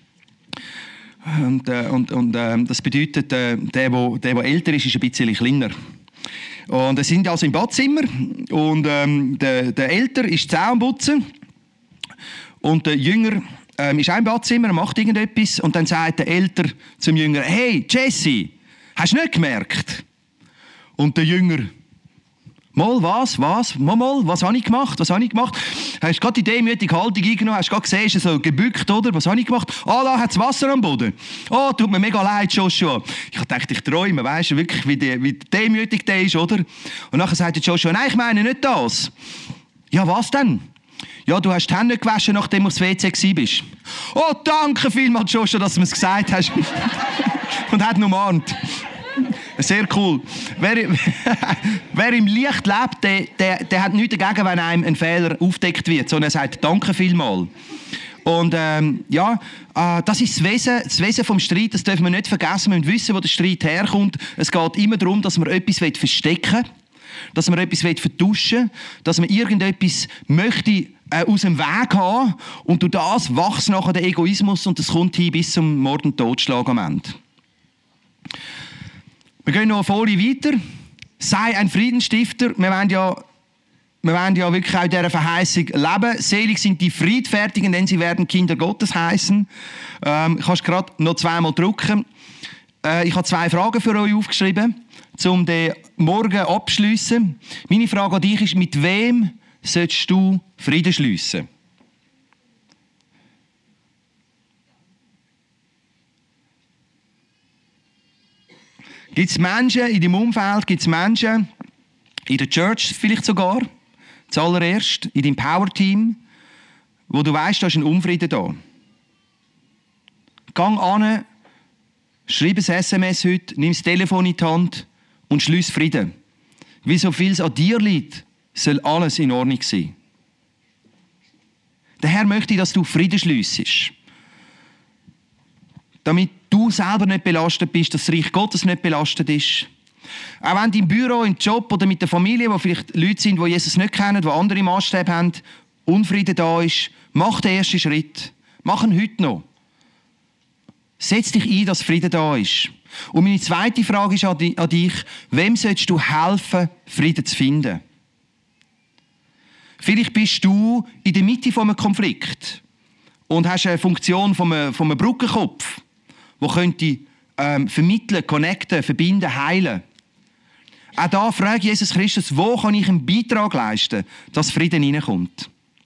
Und, äh, und, und äh, das bedeutet, äh, der, der, der älter ist, ist ein bisschen kleiner. Und wir sind also im Badzimmer und ähm, der, der Älter ist Zähne am Putzen und der Jünger ähm, ist auch im Badzimmer, er macht irgendetwas und dann sagt der Älter zum Jünger, hey Jesse, hast du nicht gemerkt? Und der Jünger, mal was, was, mal, mal, was habe ich gemacht, was habe ich gemacht? Hast du gerade die demütige Haltung eingenommen, hast du gerade gesehen, ist er so gebückt, oder? Was habe ich gemacht? Ah, da hat es Wasser am Boden. Oh, tut mir mega leid, Joshua. Ich dachte, ich träume, weißt du, wirklich, wie, die, wie demütig der ist, oder? Und nachher sagt der Joshua, nein, ich meine nicht das. Ja, was denn? Ja, du hast die Hände gewaschen, nachdem du aufs W C gewesen bist. Oh, danke vielmals, Joshua, dass du mir es gesagt hast. Und hat ihn umarmt. Sehr cool. Wer, wer im Licht lebt, der, der, der hat nichts dagegen, wenn einem ein Fehler aufdeckt wird, sondern er sagt danke vielmals. Und ähm, ja, äh, das ist das Wesen, das Wesen vom Streit, das dürfen wir nicht vergessen. Wir müssen wissen, wo der Streit herkommt. Es geht immer darum, dass man etwas verstecken will, dass man etwas vertuschen will, dass man irgendetwas möchte äh, aus dem Weg haben und durch das wächst nachher der Egoismus und das kommt hin bis zum Mord und Totschlag am Ende. Wir gehen noch eine Folie weiter. Sei ein Friedensstifter. Wir wollen ja, wir wollen ja wirklich auch in dieser Verheißung leben. Selig sind die Friedfertigen, denn sie werden Kinder Gottes heißen. Ähm, ich kann es gerade noch zweimal drucken. Äh, ich habe zwei Fragen für euch aufgeschrieben, um den Morgen abzuschliessen. Meine Frage an dich ist, mit wem sollst du Frieden schliessen? Gibt es Menschen in deinem Umfeld, gibt es Menschen in der Church vielleicht sogar, zuallererst in deinem Power-Team, wo du weißt, da ist ein Unfrieden da. Gang an, schreib ein S M S heute, nimm das Telefon in die Hand und schliess Frieden. Wie so viel es an dir liegt, soll alles in Ordnung sein. Der Herr möchte, dass du Frieden schliessest. Damit du selber nicht belastet bist, dass das Reich Gottes nicht belastet ist. Auch wenn im Büro, im Job oder mit der Familie, wo vielleicht Leute sind, die Jesus nicht kennen, die andere Maßstäbe haben, Unfrieden da ist, mach den ersten Schritt. Mach ihn heute noch. Setz dich ein, dass Frieden da ist. Und meine zweite Frage ist an dich, wem sollst du helfen, Frieden zu finden? Vielleicht bist du in der Mitte von einem Konflikt und hast eine Funktion von einem, von einem Brückenkopf, der könnte ähm, vermitteln, connecten, verbinden, heilen. Auch da fragt Jesus Christus, wo kann ich einen Beitrag leisten, dass Frieden hineinkommt.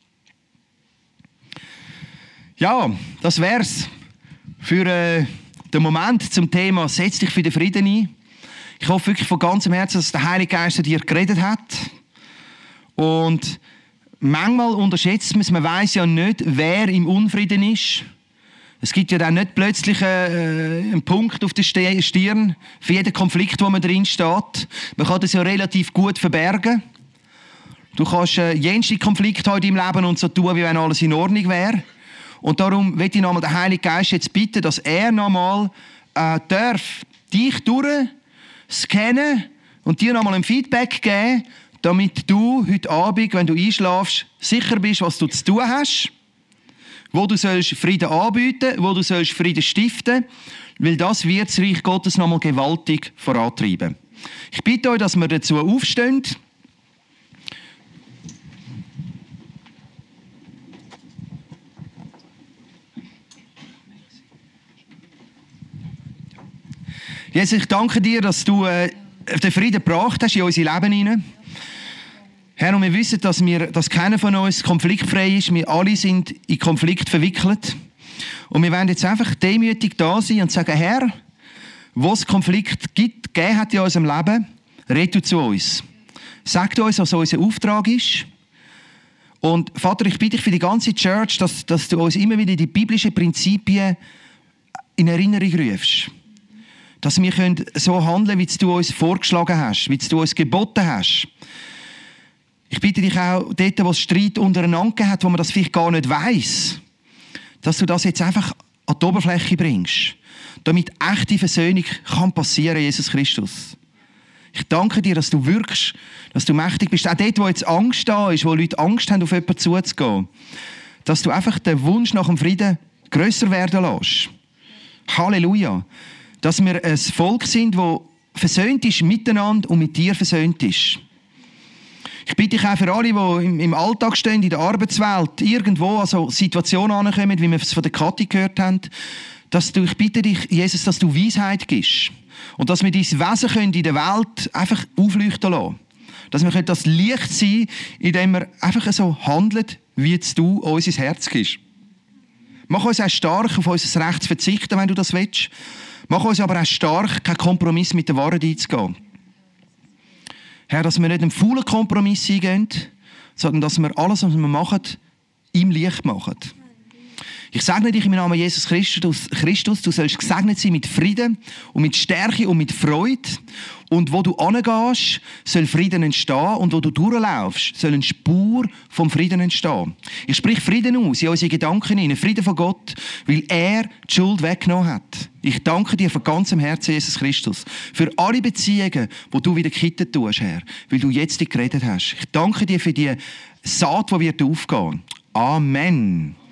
Ja, das wär's für äh, den Moment zum Thema «Setz dich für den Frieden ein». Ich hoffe wirklich von ganzem Herzen, dass der Heilige Geist dir geredet hat. Und manchmal unterschätzt man es, man weiss ja nicht, wer im Unfrieden ist. Es gibt ja dann nicht plötzlich äh, einen Punkt auf der Stirn für jeden Konflikt, wo man drin steht. Man kann das ja relativ gut verbergen. Du kannst äh, jenste Konflikt haben in deinem Leben und so tun, wie wenn alles in Ordnung wäre. Und darum möchte ich nochmal den Heiligen Geist jetzt bitten, dass er nochmal äh, darf dich durchscannen und dir nochmal ein Feedback geben, damit du heute Abend, wenn du einschlafst, sicher bist, was du zu tun hast, wo du sollst Frieden anbieten, wo du sollst Frieden stiften, weil das wird das Reich Gottes nochmal gewaltig vorantreiben. Ich bitte euch, dass wir dazu aufstehen. Jesus, ich danke dir, dass du äh, den Frieden gebracht hast in unser Leben hinein. Herr, und wir wissen, dass, wir, dass keiner von uns konfliktfrei ist. Wir alle sind in Konflikt verwickelt. Und wir wollen jetzt einfach demütig da sein und sagen, Herr, wo es Konflikt gibt, gegeben hat in unserem Leben, red du zu uns. Sag uns, was unser Auftrag ist. Und Vater, ich bitte dich für die ganze Church, dass, dass du uns immer wieder die biblischen Prinzipien in Erinnerung rufst. Dass wir können so handeln können, wie du uns vorgeschlagen hast, wie du uns geboten hast. Ich bitte dich auch, dort, wo es Streit untereinander gegeben hat, wo man das vielleicht gar nicht weiss, dass du das jetzt einfach an die Oberfläche bringst, damit echte Versöhnung kann passieren, Jesus Christus. Ich danke dir, dass du wirkst, dass du mächtig bist. Auch dort, wo jetzt Angst da ist, wo Leute Angst haben, auf jemanden zuzugehen, dass du einfach den Wunsch nach dem Frieden grösser werden lässt. Halleluja. Dass wir ein Volk sind, das versöhnt ist miteinander und mit dir versöhnt ist. Ich bitte dich auch für alle, die im Alltag stehen, in der Arbeitswelt, irgendwo an so Situationen ankommen, wie wir es von der Kathi gehört haben, dass du, ich bitte dich, Jesus, dass du Weisheit gibst. Und dass wir dein Wesen können in der Welt einfach aufleuchten lassen. Dass wir das Licht sein können, indem wir einfach so handeln, wie jetzt du uns ins Herz gibst. Mach uns auch stark, auf unser Recht zu verzichten, wenn du das willst. Mach uns aber auch stark, keinen Kompromiss mit der Wahrheit einzugehen. Herr, dass wir nicht einen faulen Kompromiss eingehen, sondern dass wir alles, was wir machen, im Licht machen. Ich segne dich im Namen Jesus Christus, Christus. Du sollst gesegnet sein mit Frieden und mit Stärke und mit Freude. Und wo du hingehst, soll Frieden entstehen. Und wo du durchlaufst, soll eine Spur vom Frieden entstehen. Ich spreche Frieden aus in unsere Gedanken hinein. Frieden von Gott, weil er die Schuld weggenommen hat. Ich danke dir von ganzem Herzen, Jesus Christus, für alle Beziehungen, die du wieder kitten tust, Herr, weil du jetzt geredet hast. Ich danke dir für die Saat, die wird aufgehen. Amen.